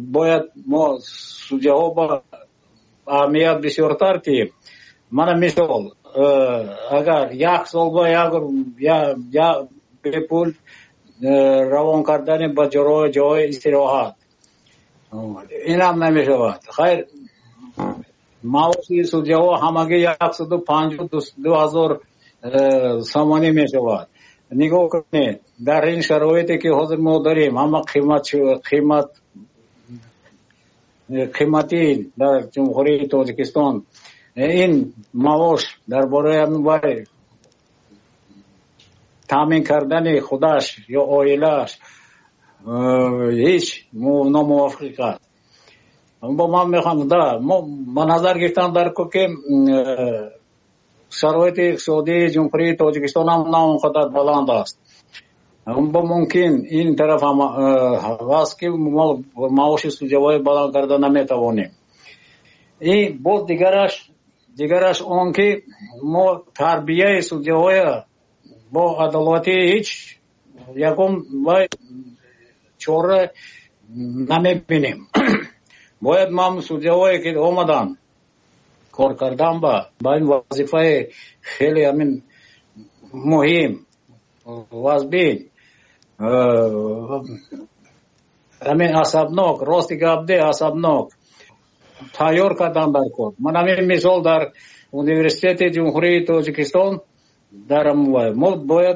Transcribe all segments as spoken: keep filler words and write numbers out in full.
باید ما سودیه ها با اهمیت بسیارتر تیم. من مثال اگر یک سال با یک پول روان کردن به جای استراحت این هم نمی شود. خیر معاشی سودیه ها همگی یکصد و پنجاه و دو هزار سامانی می شود. نگاه کنید در این شرایطی که حاضر ما داریم همه قیمت قیمت قیمتی در جمهوری تاجیکستان این معاش درباره همین تامین کردن خودش یا عائله‌اش هیچ ناموافق است. با من میخوام در ما نظر گرفتن در که شرایط اقتصادی جمهوری تاجیکستان هم نه اونقدر بلند است. با ممکن این طرف هم هست که ما معاش سودیه‌های بلند کرده نمیتوانیم. این بود دیگرش دیگرش اون که ما تربیه سودیه‌های با عدالتی هیچ یکم و چوره نمیبینیم. باید ما سودیه‌هایی که آمدن کار کردن با با این وظیفه خیلی همین مهم واسبین همین عصبناک راستی گفته عصبناک تیار کردن در کار. من همین مثال در انیورسیته جمهوری تاجیکستان در ما باید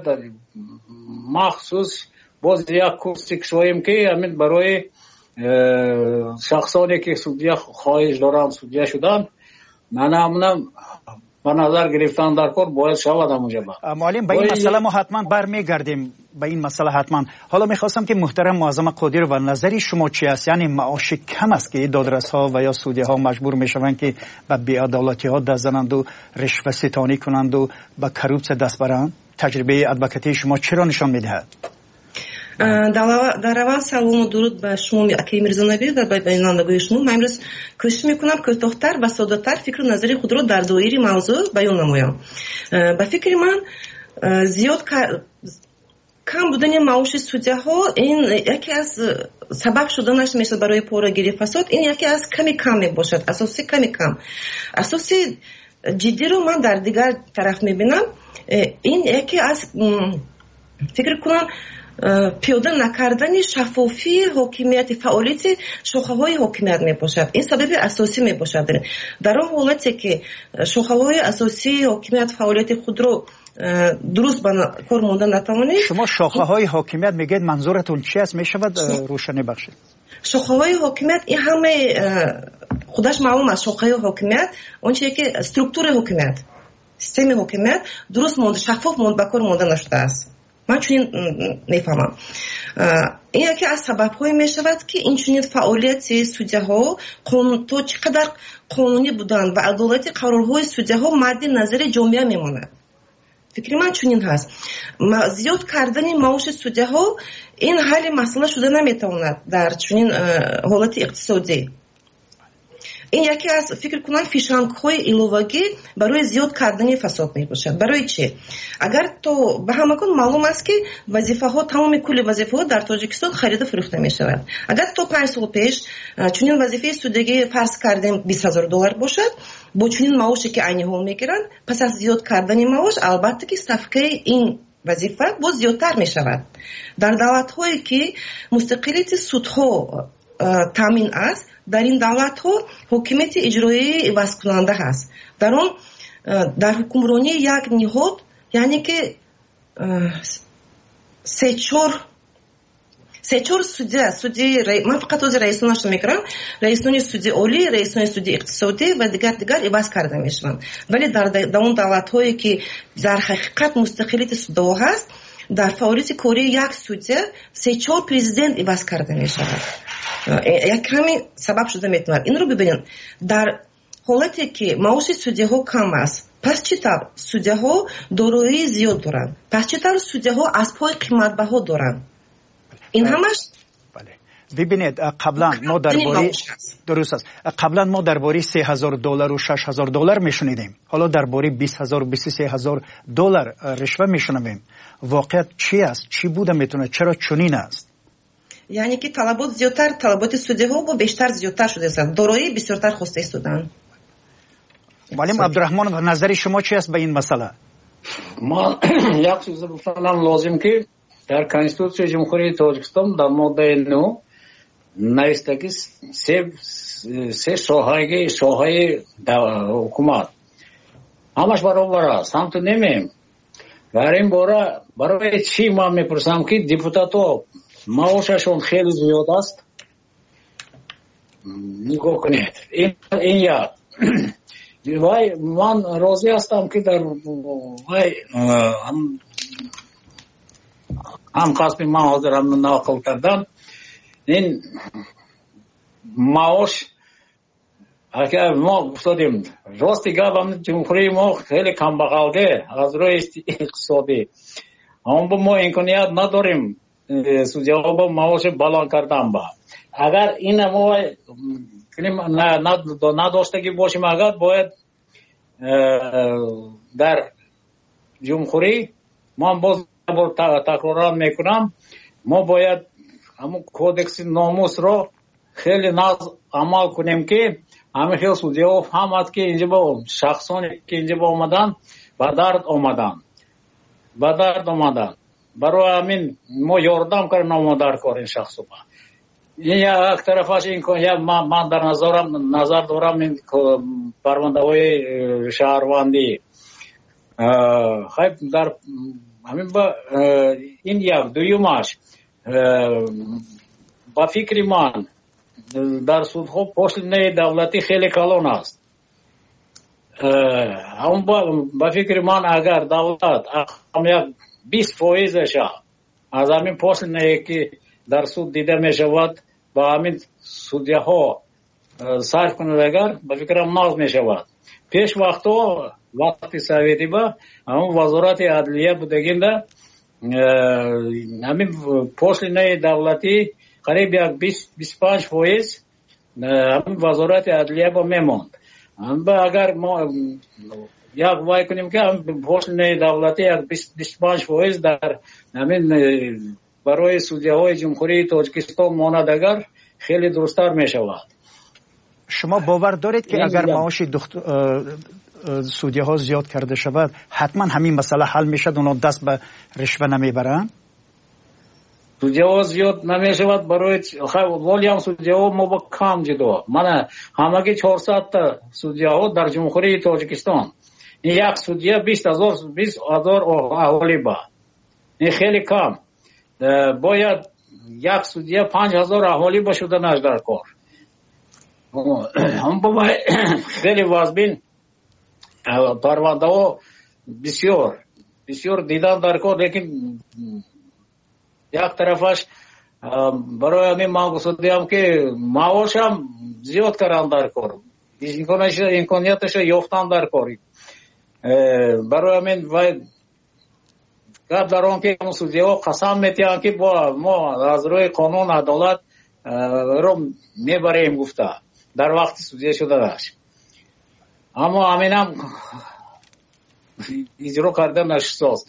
مخصوص باز یک کورسی کشویم که همین برای شخصانی که سودیه خواهش دارن سودیه شدن من همونم به نظر گرفتن در کار باید شود همونجا. معلم به این مسئله ما حتما برمیگردیم به این مسئله حتما. حالا میخواستم که محترم معظم قادر و نظری شما چی است؟ یعنی معاش کم است که دادرس ها و یا سودیه ها مجبور میشوند که به بی‌عدالتی ها دست زنند و رشوه ستانی کنند و به کروپسه دست برند؟ تجربه ادوکاتی شما چرا نشان میدهد؟ در اول سلام و درود به شما اکی میرزانبی و به بینندگان شما. من امروز کوشش میکنم کوتاه‌تر و ساده‌تر فکر و نظر خود را در دایره موضوع بیان نمایم. به فکر من زیاد کم بودن معاش سودیه ها این یکی از سبب شدنش میشه برای پاره‌گیری فساد. این یکی از کمی کم میباشد، اساسی کمی کم. اساسی جدی رو من در دیگر طرف میبینم. این یکی از فکر کنم پیاده نکردن شفافی حاکمیت فعالیت شاخه‌های حاکمیت میباشد. این سبب اساسی میباشد. در اون حالتی که شاخه‌های اساسی حاکمیت فعالیت خود رو درست به کار ماندن نتوانید. شما شاخه‌های حاکمیت میگید منظورتون چی است؟ میشود روشنی بخشید؟ شاخه‌های حاکمیت این همه خودش معلوم است. شاخه‌های حاکمیت اون چیزی که استرکتور حاکمیت سیستم حاکمیت درست ماند شفاف ماند به کار مانده نشده است. من چون میفهمم این یکی از سبب‌های میشود که این چنین فعالیت سودیه ها تو چقدر قانونی بودن و عدالت قرارهای سودیه ها مد نظر جامعه میماند. فکر من چنین هست. زیاد کردن معاش سودیه ها این حل مسئله شده نمیتواند در چنین حالت اقتصادی. این یکی از فکر کنم فیشنگ های ایلوواگی برای زیاد کردن فساد می باشد. برای چی؟ اگر تو به همه کن معلوم است که وظیفه ها تمام کل وظیفه ها در تاجیکستان خرید و فروخته می شود. اگر تو پنج سال پیش چنین وظیفه سودگی فرض کردیم بیست هزار دلار باشد با چنین معاشی که عینی ها می گیرند پس از زیاد کردن معاش البته که صفقه این وظیفه باز زیادتر می شود. در دولت هایی که مستقلیت سودها تامین است در این دولت ها حکومت اجرایی عوض کننده هست. در اون در حکمرانی یک نهاد یعنی که سه چهار سه چهار سودی سودی من فقط از رئیسانش میگم رئیسان سودی عالی رئیسان سودی اقتصادی و دیگر دیگر عوض کرده میشن. ولی در در اون دولت هایی که در حقیقت مستقلیت سودها هست در فعالیت کاری یک سودی سه چهار پرزیدنت عوض کرده میشود. یک کمی سبب شده میتونه. این رو ببینید در حالتی که معاش سودیه ها کم است پس چطور سودیه ها دارایی زیاد دارن پس چطور سودیه ها از پای قیمت بها دارن این همش بله. ببینید قبلا ما درباره درست است قبلا ما درباره سه هزار دلار و شش هزار دلار میشنیدیم. حالا درباره بیست هزار و بیست و سه هزار دلار رشوه میشنویم. واقعیت چی است؟ چی بوده میتونه؟ چرا چنین است؟ یعنی که طلبات زیادتر، طلبات судьяها با بیشتر زیادتر شده است، دارایی بسیارتر خواسته استودن. معلم عبدالرحمن، نظر شما چی است به این مسئله؟ ما یک چیز بفرمایم لازم که در کنستیتوسیون جمهوری تاجیکستان در ماده نه نوشته که سه سه ساحه ساحه حکومت همش برابر است. هم تو نمیم در این باره برای چی ما میپرسم که دیپوتاتو معاششون خیلی زیاد است. نگاه کنید این این یاد وای من راضی هستم که در وای هم هم قسمی من حاضرم نقل کردم این معاش اگر ما افتادیم راستی گفتم جمهوری ما خیلی کم بغلده از روی اقتصادی اما ما امکانیت نداریم судьяها با معاش بالا کردن با اگر این ما نداشتگی باشیم اگر باید در جمهوری ما باز تکرار میکنم ما باید همون کودکس ناموس رو خیلی ناز عمل کنیم که همه خیلی судьяها فهمد که اینجا با شخصانی که اینجا با آمدن با درد آمدن با درد آمدن برای همین ما یاردم کردیم ما در کار این شخص با این یک طرفش این که من در نظرم نظر دارم این پرونده های شهروندی خیلی در همین با این یک دویمش با فکر من در سودها پشتنه دولتی خیلی کلان است. هم با فکر من اگر دولت هم یک بیست فایزش از همین پشتنه که در سود دیده می شود با همین судьяها صرف کنند اگر با فکرم ناز می شود. پیش وقتا وقتی سویتی با همون وزارت عدلیه بودگینده همین پشتنه دولتی قریب یک بیست و پنج فایز همین وزارت عدلیه با میموند. اگر ما یک وای کنیم که پشتنه دولتی یک بیست و پنج فایز در همین برای судьяهای جمهوری تاجیکستان ماند اگر خیلی درست‌تر می شود. شما باور دارید که اگر معاش судьяها زیاد کرده شود حتما همین مسئله حل می شد اونا دست به رشوه نمی برند؟ судьяها زیاد نمی شود برای ولی هم судьяها ما با کم جدا من همگی چهارصد تا судьяها در جمهوری تاجیکستان این یک судья بیست هزار بیست هزار اهالی با این خیلی کم باید یک судья پنج هزار اهالی با شدنش در کار هم با خیلی وازبین پرونده ها بسیار بسیار دیدن در کار لیکن یک طرفش برای همین من گفتم که معاش هم زیاد کردن در کار امکانیتش یافتن در کاری برای همین باید گپ در آن که судьяها قسم میتیان که با ما از روی قانون عدالت رو میبریم گفته در وقتی судья شده داشت اما همین هم اجرا کردن نشست.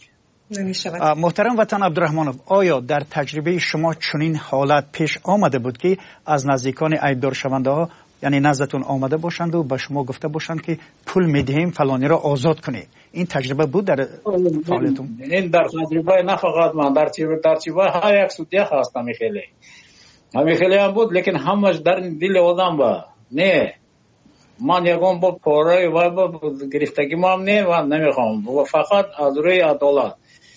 محترم وطن عبدالرحمنов آیا در تجربه شما چنین حالت پیش آمده بود که از نزدیکان عیبدار شونده ها یعنی نزدتون آمده باشند و به شما گفته باشند که پول میدهیم فلانی را آزاد کنید؟ این تجربه بود در فعالیتون؟ این در تجربه نه فقط من در تجربه ها یک судья هست همی خیلی همی خیلی هم بود لیکن همش در دل آدم با نه من یکم با پاره و با گرفتگی ما هم نه و نمیخوام و فقط از روی عدالت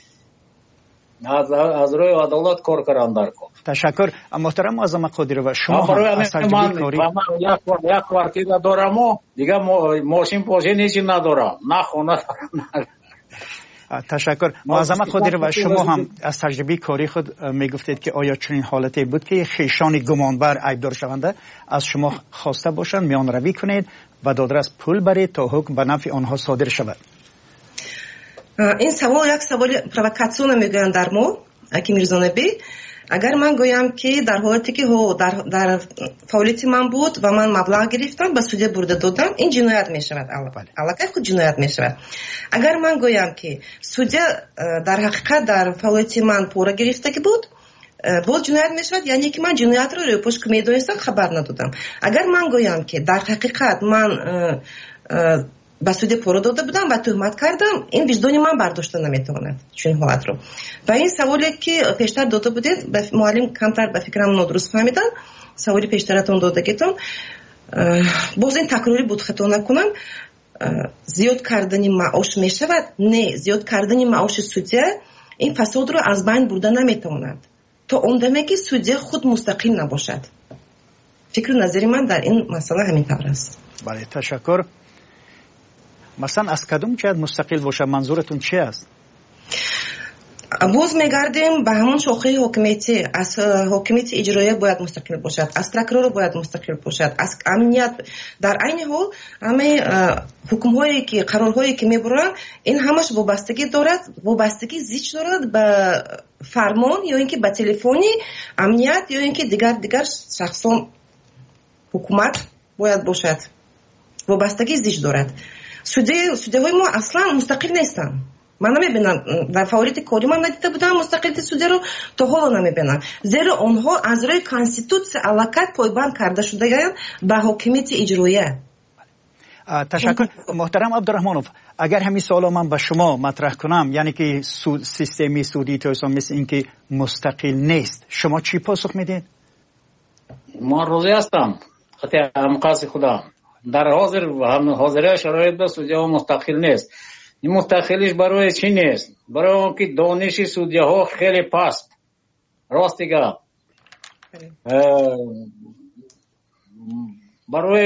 از از روی عدالت کار کردن در کار. تشکر. محترم معظم قادری و شما هم از تجربه کاری یک یک کوارتیر دارم و دیگه ماشین پاشه نیچی ندارم نه خونه دارم. تشکر. معظم قادری و شما هم از تجربه کاری خود میگفتید که آیا چنین حالتی بود که خیشان گمانبر عیبدار شونده از شما خواسته باشند میان روی کنید و دادرس پول برید تا حکم به نفع آنها صادر شود؟ این سوال یک سوال پرووکاسیون میگویند در ما اکی میرزانبی. اگر من گویم که در حالتی که هو در در فعالیت من بود و من مبلغ گرفتم به судья برده دادم این جنایت می شود. البته خود جنایت می شود. اگر من گویم که судья در حقیقت در فعالیت من پول گرفته که بود боз ҷиноят мешавад, яъне ки ман ҷиноятро рӯйпӯш ки медонистам хабар надодам. Агар ман гӯям ки дар ҳақиқат ман ба судя пора дода будам ва тӯҳмат кардам, ин виҷдони ман бардошта наметавонад чунин ҳолатро. Ва ин саволе ки пештар дода будед, муаллим камтар ба фикрам нодуруст фаҳмидан, саволи пештаратон додагитон, боз ин такрорӣ буд, хато накунам, зиёд кардани маош мешавад? Не, зиёд кардани маоши судя ин фасодро аз байн бурда наметавонад то он даме ки судя худ мустақил набошад. фикру назари ман дар ин масъала ҳамин тавр аст. бале, ташаккур. масалан аз кадом ҷиҳат мустақил бошад, манзуратун чи аст? боз мегардем ба ҳамон шохаи ҳокимияти. аз ҳокимияти иҷроия бояд мустақил бошад, аз прокурор бояд мустақил бошад, аз амният. дар айни ҳол ҳамаи ҳукмҳое ки қарорҳое ки мебаранд, ин ҳамаш вобастагӣ дорад, вобастагӣ зич дорад ба фармон ё ин ки ба телефони амният ё ин ки дигар дигар шахсон. ҳукумат бояд бошад, вобастагӣ зич дорад. судяҳои мо аслан мустақил нестанд. ман намебинам, дар фаъолияти кори ман надида будам мустақилияти судяро, то ҳоло намебинам. зеро онҳо аз рӯи конститутсия аллакай пойбанд карда шудаанд ба ҳокимияти иҷроия. ташаккур. муҳтарам Абдурахмонов, агар ҳамин суоло ман ба шумо матраҳ кунам, яъне ки системи судии тоистон мисли ин ки мустақил нест, шумо чӣ посух медиҳед? ман розӣ ҳастам. хати ҳамқаси худам. дар ҳозир ҳозира шароитда судяҳо мустақил нест. این مستقلیش برای چی نیست؟ برای اون که دانش سودیه ها خیلی پست. راست دیگه. برای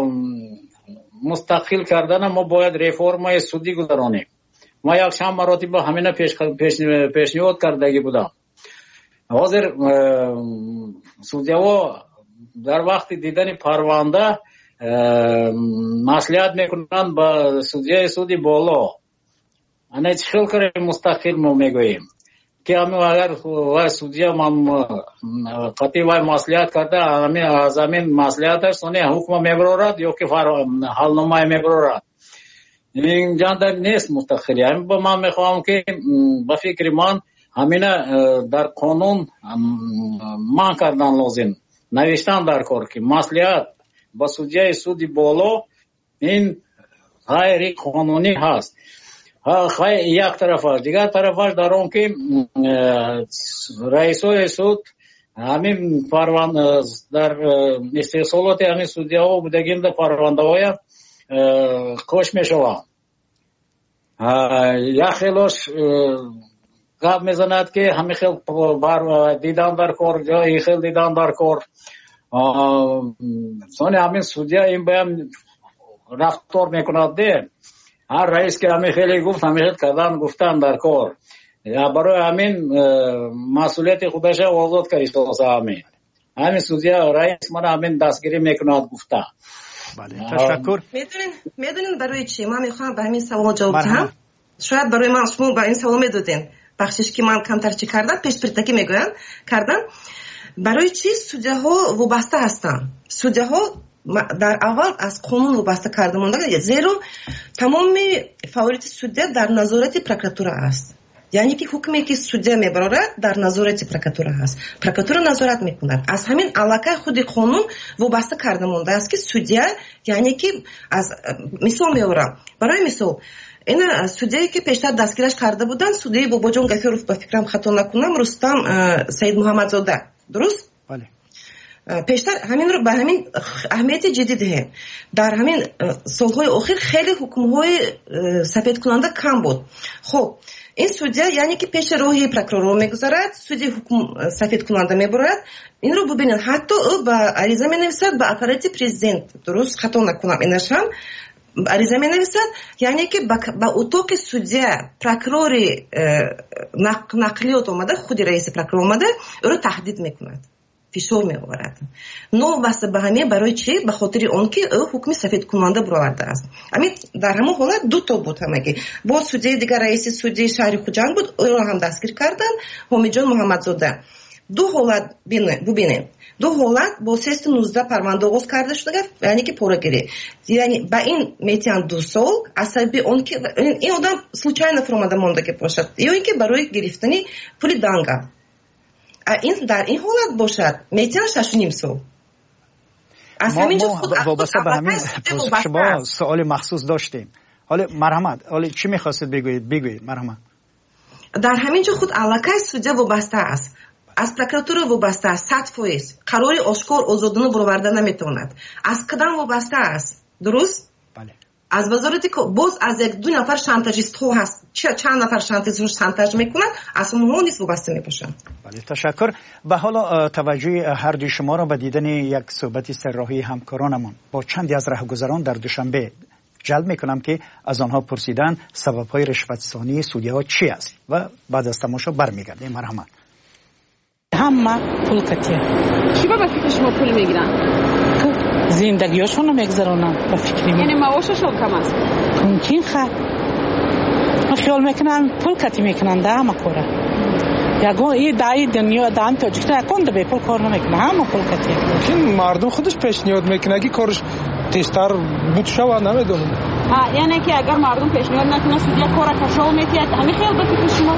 مستقل کردن ما باید ریفورم سودی گذرانیم. ما یک شام مراتب همینه پیش پیشنهاد کردگی بودم. حاضر سودیه ها در وقت دیدن پرونده маслиҳат мекунанд ба судяи суди боло. ана чӣ хел кори мустақил мо мегӯем ки агар вай судя қатъи вай маслиҳат карда аз ҳамин маслиҳаташ сони ҳукма мебарорад ё ки ҳалномае мебарорад. ин ҷанда нест мустақилӣ. ман мехоҳам ки ба фикри ман ҳамина дар қонун ман кардан лозим, навиштан дар кор ки маслиҳат با судяи суди боло ин ғайри қонунӣ ҳаст. як тарафаш, дигар тарафаш дар он ки раисои суд ҳамин дар истеҳсолоти ҳамин судяҳо будагинда парвандаҳоя кош мешаванд. як хелош гап мезанад ки ҳамин хел дидан дар кор ё ин хел дидан дар кор. сони ҳамин судя ин баям рафтор мекунад де. ҳар раис ки ҳамин хеле гуфт ҳамин хел кардан гуфтан дар кор. барои ҳамин масъулияти худаша озод кардиса ҳамин. ҳамин судя раис мана ҳамин дастгирӣ мекунад гуфта. бале, ташаккур. медонин барои чӣ ман мехоҳам ба ҳамин савол ҷавоб диҳам. шояд барои ман шумо ба ин савол медоден. бахшиш ки ман камтар чӣ кардам, пешпиртакӣ мегӯям кардам. барои чӣ судяҳо вобаста ҳастанд? судяҳо дар аввал аз қонун вобаста карда мондаанд, зеро тамоми фаъолияти судя дар назорати прокуратура аст. яъне ки ҳукме ки судя мебарорад дар назорати прокуратура аст. прокуратура назорат мекунад. аз ҳамин аллакай худи қонун вобаста карда мондааст ки судя, яъне ки аз мисол меорам. барои мисол ин судяе ки пештар дастгираш карда буданд, судяи бобоҷон гафёров, ба фикрам хато накунам, рустам саидмуҳаммадзода. дуруст? бале. пештар ҳаминро ба ҳамин аҳамияти ҷиддӣ диҳем. дар ҳамин солҳои охир хеле ҳукмҳои сафедкунанда кам буд. хоб ин судя, яъне ки пеши роҳи прокурор мегузарад, суди ҳукм сафедкунанда мебарад. инро бубинед, ҳатто ӯ ба ариза менависад ба аппарати президент. дуруст? хато накунам, инаш ҳам ариза менависад, яъне ки ба утоқи судя прокурори нақлиёт омада, худи раиси прокурор омада ӯро таҳдид мекунад, фишор меоварад. новобаста ба ҳамин барои чӣ? ба хотири он ки ӯ ҳукми сафедкунанда буровардааст. ҳамин дар ҳамон ҳолат ду то буд ҳамагӣ. бо судяи дигар раиси судии шаҳри хуҷанд буд, ӯро ҳам дастгир карданд, ҳомиҷон муҳаммадзода. ду ҳолат бубинем. ду ҳолат бо сеstu нуздаҳ парванда оғоз карда шуда, яъне ки порагирӣ. яъне ба ин метиҳанд ду сол, аз сабаби он ки ин одам случайно фуромада мондагӣ бошад, ё ин ки барои гирифтани пули данга. این در این حالت باشد میتونه شش و نیم سال. از همین جو خود وابسته به همین شما سوال مخصوص داشتیم. حالا مرحمت، حالا چی می‌خواستید بگویید؟ بگویید مرحمت. در همین جو خود علاقه سودیا وابسته است. از پروکراتوره وابسته است. صد درصد قرار آشکار آزادانه برآورده نمیتواند. از کدام وابسته است؟ درست؟ بله. از وزارتی که باز از یک دو نفر شانتاژیست ها هست، چه چند نفر شانتاژیست شانتاژ میکنند، اصلا اونها نیست وابسته میباشند. بله تشکر. و حالا توجه هر دوی شما را به دیدن یک صحبت سرراهی همکارانمون با چندی از راهگذران در دوشنبه جلب میکنم که از آنها پرسیدن سبب‌های رشوت‌ستانی سودی‌ها چی است و بعد از تماشا برمیگردیم. مرحمت. همه پول کتیه. چی با فکر شما پول میگیرن؟ زندگیشون رو میگذرونن با فکری من. یعنی معاششون کم است؟ ممکن خواهد. من خیال میکنن پول کتی میکنن ده همه کوره. یکو این دایی دنیا دام تاجیکتا یکون ده به پول کار نمیکنه همه پول کتی. ممکن مردم خودش پیشنهاد میکنه که کارش تیزتر بود شود نمیدونم. ها یعنی که اگر مردم پیشنهاد نکنه سودیا کار کشو میکرد همین خیال با فکر شما؟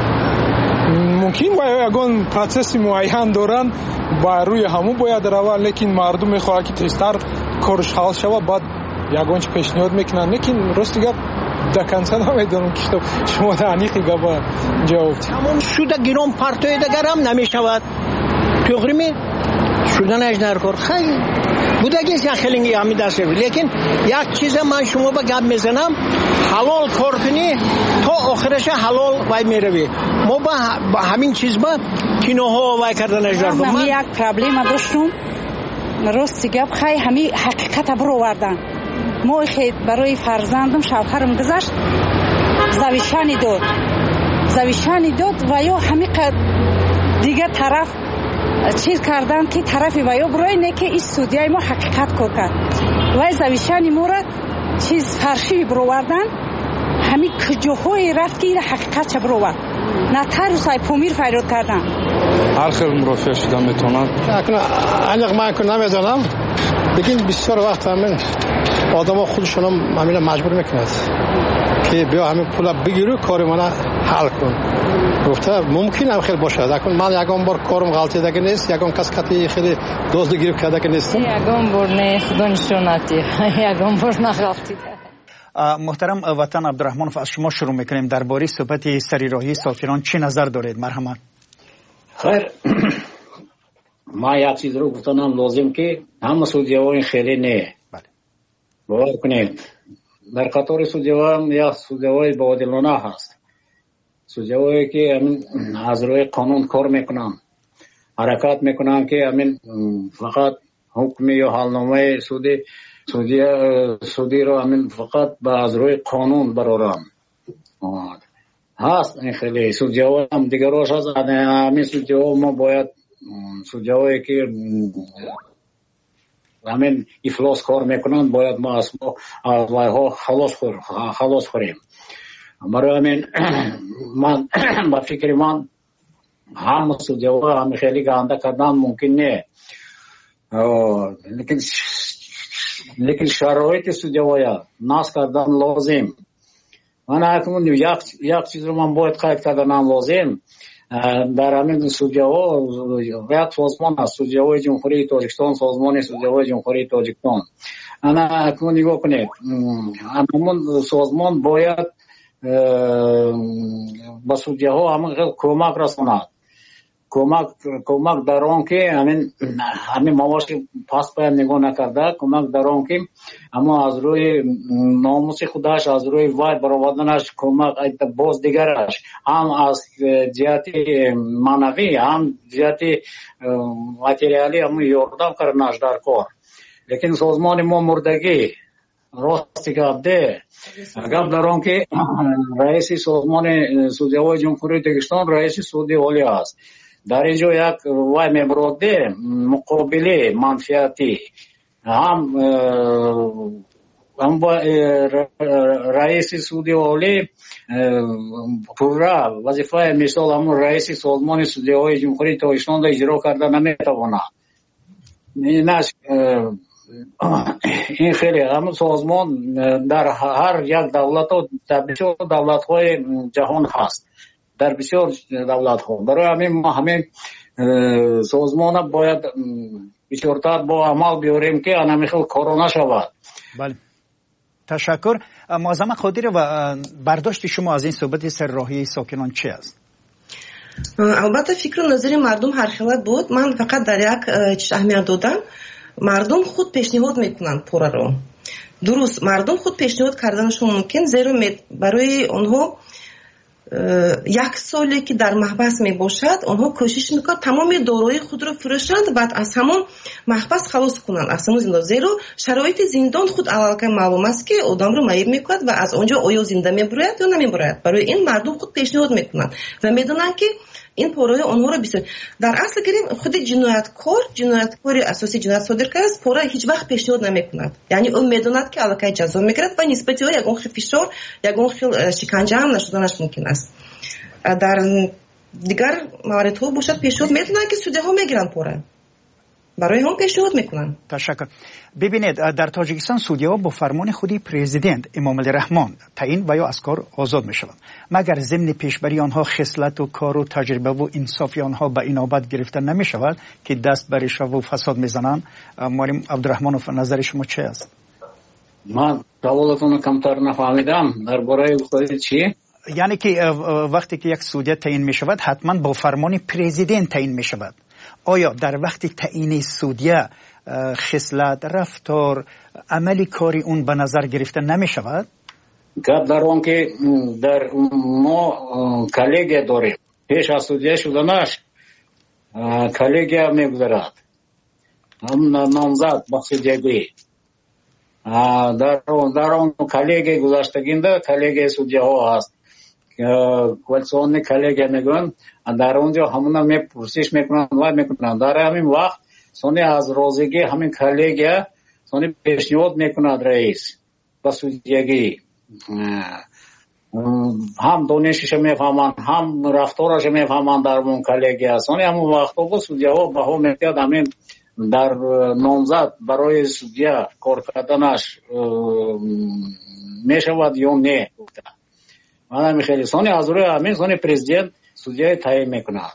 ممکن باید اگه پروسس معین دارن با روی همون باید روان، لیکن مردم میخواد که تیزتر کارش حل شود بعد یگانچه پیشنهاد میکنن، لیکن راست گپ دکنسه نمیدونم که شما دانیقی گپ جواب همون سود گیرم پرتوی دگر هم نمیشود توغری می شدن اجنر کار خیلی بوده که خیلی همی دست رو، لیکن یک چیز من شما با گپ میزنم حلال کار کنی تا آخرش حلال وای میروی. ما با همین چیز با کینوها وای کردن اجنر کار. من یک پرابلم داشتم راست گپ خیلی همی حقیقت برو وردن. ما خیلی برای فرزندم شوهرم گذاشت زویشانی داد زویشانی داد و یا همی دیگه طرف چیز کردن که طرفی و یا برای نه که این سودیای ما حقیقت کار کرد و زویشانی ما را چیز فرشی برووردن همی کجاهای رفت که این حقیقت چه بروورد نه تر و سای پومیر فیرود کردن. هر خیلی مرافع شدن میتونن اکنه انق من کنم نمیدانم بگین بسیار وقت همین آدم ها خودشون هم همین مجبور میکنند که بیا همین پول بگیرو کاری منو حل کن. گفته ممکن هم خیلی باشه اکنون من یکم بار کارم غلطی دیگه نیست، یکم کس کتی خیلی دزد گیرب کرده که نیستم. یکم بار نه خدا نشوناتی یکم بار نغلطی. محترم وطن عبدالرحمن از شما شروع میکنیم. درباره صحبت سریراهی سفیران چی نظر دارید؟ مرحمت. خیر ما یک چیز رو گفتنم لازم که همه سودیاوان خیلی نه. بله. باور کنید در قطار سودیاوان یا سودیاوای بادلانه هست. سودیاوایی که همین از روی قانون کار میکنن، حرکت میکنن که همین فقط حکم یا حالنامه سودی سودی سودی رو همین فقط با از روی قانون برارن. هست این خیلی سودیاوای هم دیگه روش هست. همین سودیاوای ما باید سودیاوایی که همین افلاس کار میکنن باید ما از ها خلاص خور خلاص خوریم. برای همین من با فکر من هم سودیاوای هم خیلی گنده کردن ممکن نه، لیکن لیکن شرایط سودیاوای ناس کردن لازم. من اکنون یک یک چیز رو من باید قید کردن لازم در همین سودیاوا یک سازمان است، سودیاوای جمهوری تاجیکستان، سازمان سودیاوای جمهوری تاجیکستان. انا اکنون نگاه کنید همون سازمان باید با سودیاها همون کمک رساند، کمک کمک در آن که همین همین موارد پاس باید نگاه نکرده، کمک در آن که اما از روی ناموس خودش از روی وای برآوردنش کمک باز دیگرش هم از جهت معنوی هم جهت ماتریالی هم یاردم کردنش در کار. لیکن سازمان ما مردگی راستی گپ ده گپ در آن که رئیس سازمان سودیاوای جمهوری تاجیکستان رئیس سودی اولی است. در اینجا یک وای میبرده مقابله منفیتی هم هم با رئیس سودی اولی پورا وظیفه مثال همون رئیس سازمان سودیاوای جمهوری تاجیکستان را اجرا کرده نمیتواند. این خیلی همون سازمان در هر یک دولت و در بسیار دولت های جهان هست، در بسیار دولت ها. برای همین ما همین سازمان باید بیشتر با عمل بیاریم که انمیخل کرونا شود. بله تشکر. معظم قادری و برداشت شما از این صحبت سرراهی ساکنان چی است؟ البته فکر و نظر مردم هر خیلت بود. من فقط در یک چیز اهمیت دادم. مردم خود پیشنهاد میکنند پورا رو. درست مردم خود پیشنهاد کردنشون ممکن، زیرا برای آنها یک سالی که در محبس می باشد آنها کوشش میکنند تمام دارایی خود را فروشند، بعد از همون محبس خلاص کنند از همون زندان، زیرا شرایط زندان خود اول معلوم است که آدم رو معیب میکند و از آنجا آیا زنده میبراید یا نمیبراید. برای این مردم خود پیشنهاد میکنند و میدونند که این پورای آنها را بسیار در اصل گریم خود جنایتکار جنایتکاری اساسی جنایت صادر کرده است پورا هیچ وقت پیشنهاد نمیکند، یعنی اون میدوند که الکی جزا میگیرد و نسبتی ها یگان خیلی فشار یگان خیلی شکنجه هم نشدنش ممکن است. در دیگر موارد ها باشد پیشنهاد میدونند که سوده ها میگیرند پورا برای هم پیشنهاد میکنن. تشکر. ببینید در تاجیکستان سودی ها با فرمان خودی پرزیدنت امام علی رحمان تعیین و یا از کار آزاد میشوند مگر ضمن پیشبری آنها خصلت و کار و تجربه و انصافی آنها به اینابت گرفته نمیشود که دست بر رشوه و فساد میزنند. مولوی عبدالرحمن نظر شما چه است؟ من سوالتون کمتر نفهمیدم. درباره خودت چی؟ یعنی که وقتی که یک سودی تعیین میشود حتما با فرمان پرزیدنت تعیین میشود. آیا در وقت تعیین سودیه خصلت رفتار عملی کاری اون به نظر گرفته نمی شود؟ گپ در اون که در ما کلیگه داریم پیش از سودیه شدنش کلیگه میگذارد هم نامزد بخشیدگی در اون کلیگه گذاشتگینده کلیگه سودیه ها هست کوالسیون کلیگه میگن در اونجا همونا میپرسیش میکنن و میکنن در همین وقت سونی از روزگی همین کلیگه سونی پیشنهاد میکند رئیس با سودیگی هم دانشش میفهمن هم رفتارش میفهمن در اون کلیگه سونی همون وقت با سودیه ها به هم میتید همین در نامزد برای سودیه کار کردنش میشود یا نه من همی خیلی سونی از روی همین سونی پرزیدنت سودیه تعیین میکند.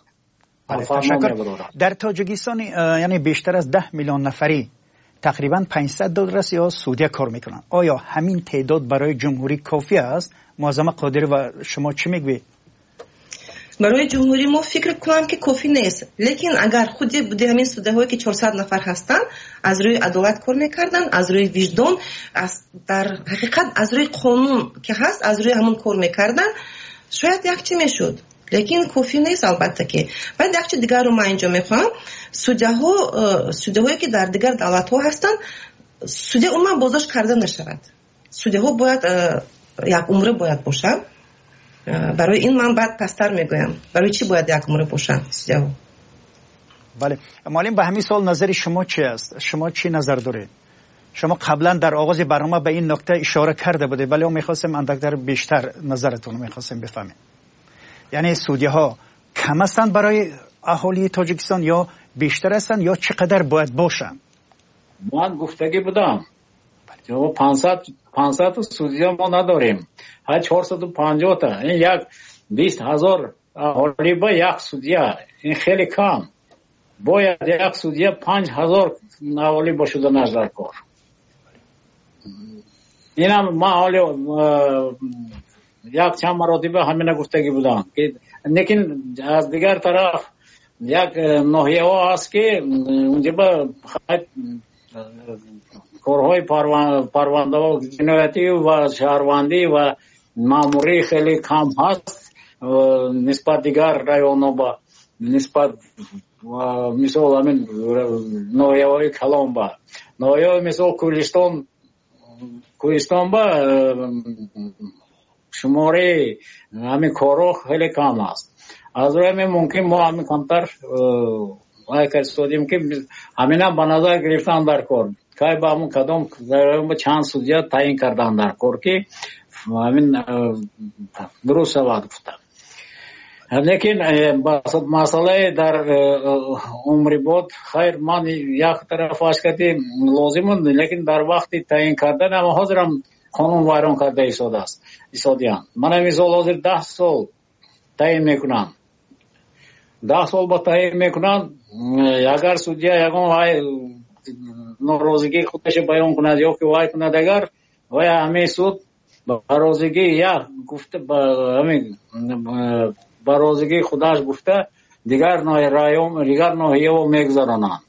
در تاجیکستان یعنی بیشتر از ده میلیون نفری تقریبا پانصد دلار یا سودیه کار میکنن. آیا همین تعداد برای جمهوری کافی است؟ معظم قادری و شما چی میگوید؟ برای جمهوری ما فکر کنم که کافی نیست، لیکن اگر خودی بوده همین سوده هایی که چهارصد نفر هستن از روی عدالت کار میکردن، از روی وجدان، از در حقیقت از روی قانون که هست از روی همون کار میکردن شاید یک چی میشد، لیکن کافی نیست البته که. بعد یک چیز دیگر رو من اینجا میخوام سوده ها سوده هایی که در دیگر دولت ها هستن سوده اونها بازداشت کرده نشود، سوده ها باید یک عمره باید باشه. برای این من بعد پستر میگویم برای چی باید یک عمره باشه سوده ها. بله معلم به همین سوال نظر شما چی است؟ شما چی نظر دارید؟ شما قبلا در آغاز برنامه به این نکته اشاره کرده بوده ولی ما میخواستیم اندکتر بیشتر نظرتون رو میخواستیم بفهمیم. یعنی سودی ها کم هستند برای اهالی تاجیکستان یا بیشتر هستند یا چقدر باید باشند؟ من گفتگی بودم جو پانصد پانصد سودی ها ما نداریم، ها چهارصد و پنجاه تا، این یک بیست هزار اهالی با یک سودی ها، این خیلی کم. باید یک سودی ها پنج هزار اهالی باشده نظر کار. این هم ما حالی یک چند مراتبه همینه گفتگی بودم که لیکن از دیگر طرف یک ناحیه ها هست که اونجا با کارهای پرونده و جنایتی و شهروندی و ماموری خیلی کم هست نسبت دیگر رایون ها با نسبت مثال همین ناحیه های کلام با ناحیه های مثال کوهستان کوهستان با شماره همین کارو خیلی کم است. از روی همین ممکن ما همین کمتر اگر سودیم که همین هم به نظر گرفتن در کار که با همون کدام با چند سودیه تعیین کردن در کار که همین درست سواد گفتن. لیکن مسئله در عمری بود خیر من یک طرف اشکتی لازم لیکن در وقتی تعیین کردن اما حاضرم قانون ویران کرده ایستاده است ایستادیان. من هم ایستاد حاضر ده سال تعیین میکنم ده سال با تعیین میکنند. اگر سودیا یکم وای ناراضگی خودش بیان کند یا که وای کند اگر وای همه سود با ناراضگی یا گفته با همین ناراضگی خودش گفته دیگر نه رایوم دیگر نه یو میگذارند.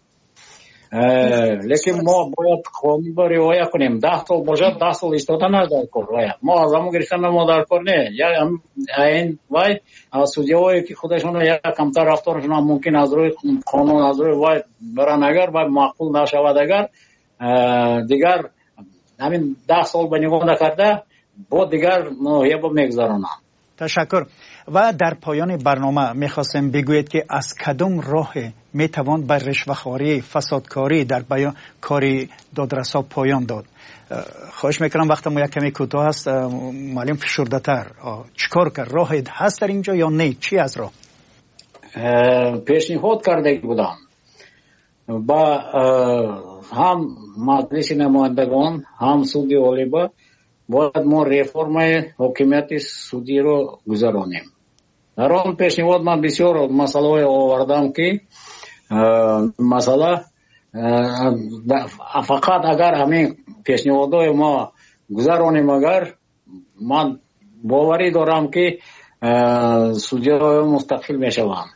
لیکن ما باید قانون با رعایت کنیم. ده سال باشد ده سال ایستادن از در کار وای ما از همون گرفتن ما در کار نه یا این وای سودیایی که خودشون یا کمتر رفتارشون ممکن از روی قانون از روی وای برن اگر وای معقول نشود اگر دیگر همین ده سال به نگاه نکرده با دیگر نهیب میگذارند. تشکر. و در پایان برنامه میخواستم بگویید که از کدام راه میتوان بر رشوه‌خواری فسادکاری در بیان کاری دادرسا پایان داد؟ خواهش میکنم وقت ما یک کمی کوتاه است معلم فشرده تر چیکار کرد؟ راهی هست در اینجا یا نه؟ چی از راه؟ پیشنهاد کرده بودم با هم مجلس نمایندگان هم سودی عالی با باید ما رفرم حکومت سودی رو گذرانیم. در آن پیشنهاد من بسیار مسئله آوردم که مسئله فقط اگر همین پیشنهادهای ما گذرانیم اگر من باوری دارم که سودی‌های مستقل میشوند.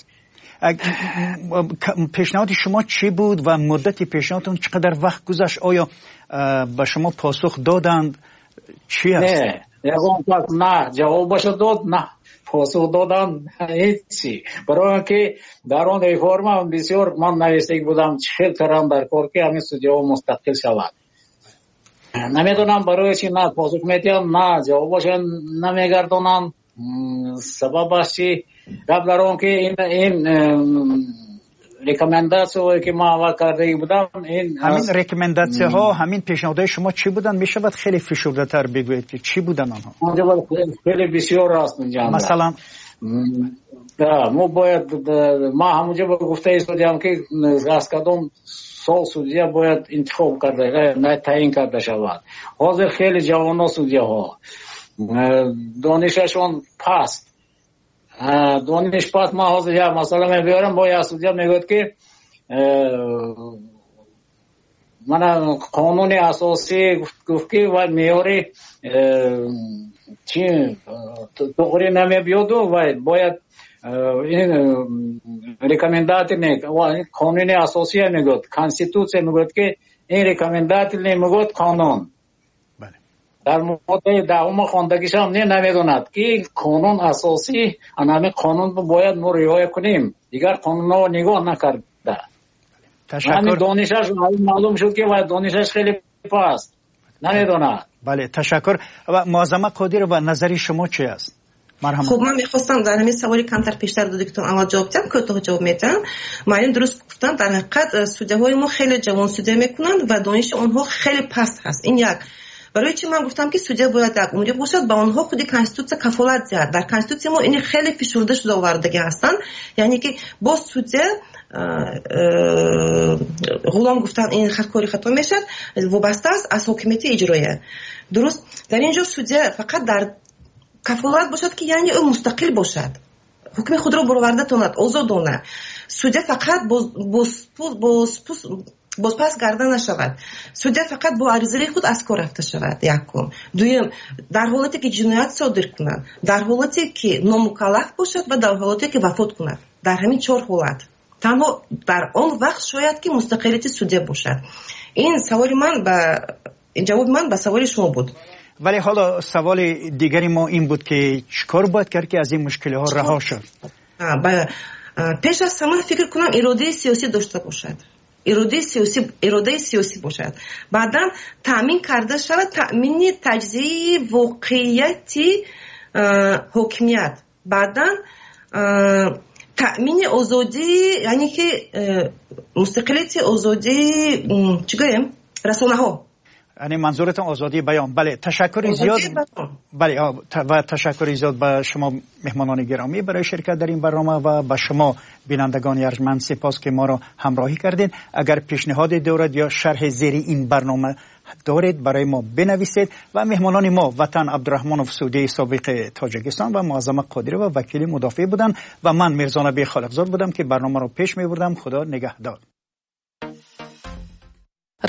پیشنهاد شما چی بود و مدت پیشنهادتون چقدر وقت گذشت؟ آیا به شما پاسخ دادند؟ چی هست؟ نه یکم پاک نه جوابش داد نه پاسخ دادن هیچی. برای که در آن ریفرم بسیار من نوشته بودم چه کردم در کار که همین سودی‌ها مستقل شود. نمیدونم برای چی نه پاسخ میدیم نه جوابش نمیگردونن. سببش چی؟ قبل از آن که این این ریکامنداسیون که ما اول کرده بودم این همین ریکامنداسیون ها همین پیشنهادهای شما چی بودن؟ میشود خیلی فشرده تر بگویید که چی بودن آنها؟ اونجا خیلی بسیار است اونجا. مثلا ما باید ما همونجا گفته ایستادیم که از کدام سال سودیا باید انتخاب کرده نه تعیین کرده شود. حاضر خیلی جوانان سودیا ها دانششون پست دانش پس ما حاضر یا مثلا میبیارم با یا سودیا میگوید که من قانون اساسی گفت که باید میاری چی توقری نمیبیاد و باید این ریکامندات نه قانون اساسی میگوید کانستیتوسیون میگوید که این ریکامندات نمیگوید قانون در مورد دوام خواندگیش هم نه نمیدوند که قانون اساسی همین قانون رو باید ما رعایت کنیم. دیگر قانون رو نگاه نکرده. همین دانشش معلوم شد که باید دانشش خیلی پست نمیدوند. بله تشکر. و معظمه قادر و نظری شما چی است؟ مرحبا. خب من میخواستم در همین سوالی کمتر پیشتر دو دکتر اول جواب بدم کوتاه جواب میدم. معلم درست گفتن در حقیقت سودی‌های ما خیلی جوان سودی میکنند و دانش آنها خیلی پست هست. این یک برای چی من گفتم که سودیا باید یک عمری باشد با آنها خودی کانستیتوسیون کفالت زد. در کانستیتوسیون ما این خیلی فشرده شده آوردگی هستن. یعنی که با سودیا غلام گفتن این کاری خطا میشد وابسته است از حکومت اجرایه. درست در اینجا سودیا فقط در کفالت باشد که یعنی او مستقل باشد حکم خود را برآورده کند آزادانه. سودیا فقط باز باز باز بازپس گردن نشود. سودیا فقط با عریضه خود از کار رفته شود. یکم. دوم در حالتی که جنایت صادر کند، در حالتی که نامکلف باشد و در حالتی که وفات کند. در همین چهار حالت. تنها در آن وقت شاید که مستقلیت سودیا باشد. این سوال من به جواب من به سوال شما بود. ولی حالا سوال دیگری ما این بود که چیکار باید کرد که از این مشکل‌ها رها شد؟ پیش از همه فکر کنم اراده سیاسی داشته باشد. اراده سیاسی اراده سیاسی باشد. بعدا تامین کرده شود تامین تجزیه واقعیتی حکمیت. بعدا تامین آزادی یعنی که مستقلیت آزادی چی گویم رسانه ها. یعنی منظورتون آزادی بیان. بله تشکر زیاد. بله و تشکر زیاد به شما مهمانان گرامی برای شرکت در این برنامه و به شما بینندگان ارجمند سپاس که ما را همراهی کردین. اگر پیشنهاد دارد یا شرح زیر این برنامه دارید برای ما بنویسید. و مهمانان ما وطن عبدالرحمنوف سعودی سابق تاجیکستان و معظم قادری و وکیل مدافع بودند و من میرزا نبی خالقزاد بودم که برنامه رو پیش می بردم. خدا نگهدار.